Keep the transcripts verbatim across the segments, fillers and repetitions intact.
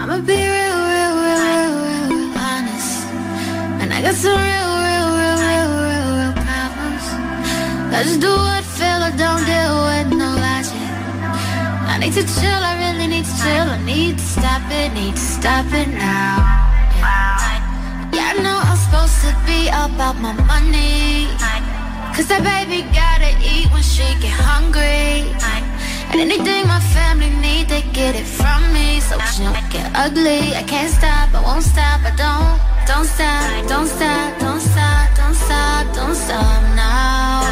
I'ma be real, real, real, real, real, real honest. And I got some real, real, real, real, real, real problems. I just do what I feel, I don't deal with no logic. I need to chill, I really need to chill. I need to stop it, need to stop it now. Yeah, yeah I know I'm supposed to be about my money, cause that baby gotta eat when she get hungry. And anything my family need, they get it from me. So she don't get ugly, I can't stop, I won't stop, I don't. Don't stop, don't stop, don't stop, don't stop, don't stop now.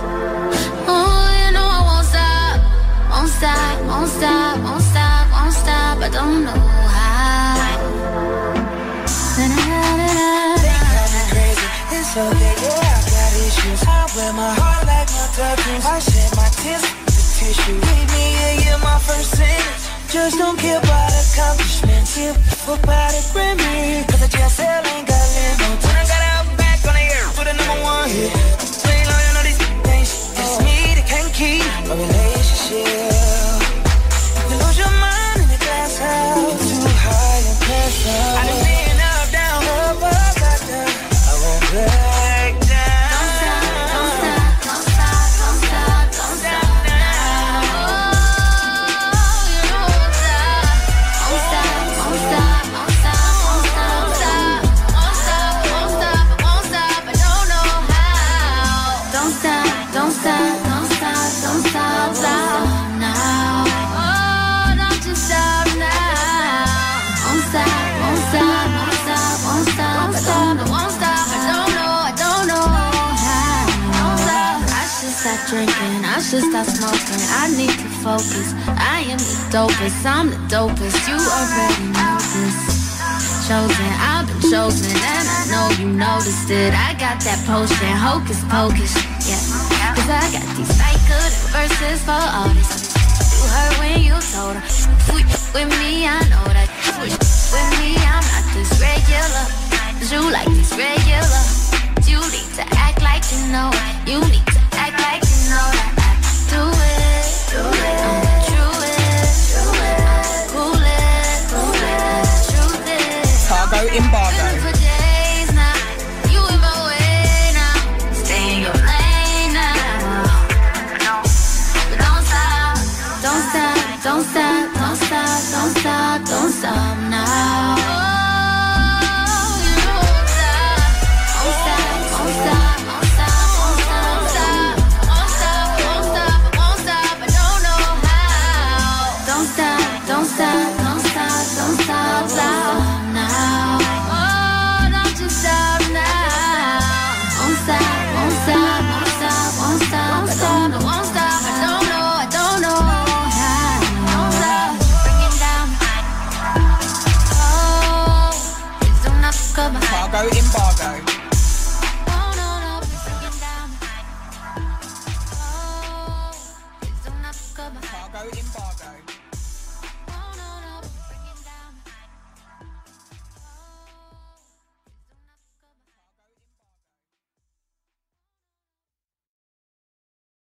Oh, you know I won't stop, won't stop, won't stop, won't stop, won't stop. I don't know how. Think I'm crazy, it's okay, yeah, I got issues. I wear my heart like my tattoos. I shed my tears with tissue. Gave me a year, my first sentence. Just don't care about accomplishments. Give a fuck about a Grammy, cause the J S L ain't got limo. When I got out back on the air with a number one hit. Plain long, you know these things. It's me that can't keep a relationship. You lose your mind in the glass house. Too high and pass out. I done been up, down, up, up, up, down. I won't back down. Don't stop, don't stop, don't stop, don't stop, don't stop now. Oh, you know I won't stop. Won't stop, won't stop, won't stop, won't stop, won't stop, won't stop, won't stop, I don't know how. Don't stop, don't stop, don't stop, don't stop, stop now. Oh, don't you stop now. Won't stop, won't stop, won't stop, won't stop, I don't know, won't stop, I don't know, I don't know how. I should stop drinking, I should stop smoking, I need to focus. I am the dopest, I'm the dopest, you already know this. Chosen, I've been chosen, and I know you noticed it. I got that potion, hocus pocus, yeah. Cause I got these psychotic verses for all this. You heard when you told her, with me, I know that. With me, I'm not this regular. You like this regular. You need to act like you know it. You need to act like you know that. I do it, do it. I'm the truest, do it. Cool it, cool it. Truth is, Cargo embargo. been for days now. You in my way now. Stay in your lane now. But don't stop, don't stop, don't stop, don't stop, don't stop, don't stop now. Oh, you won't stop, won't stop, won't stop, won't stop, won't stop, won't stop, won't stop, won't stop, I don't know how. Don't stop, don't stop, don't stop, don't stop, stop now. Oh, don't you stop now. Won't stop, won't stop, won't stop, won't stop, I don't know, won't stop, I don't know, I don't know how. Don't stop, bring it down. Oh, please do not come back. Cargo embargo.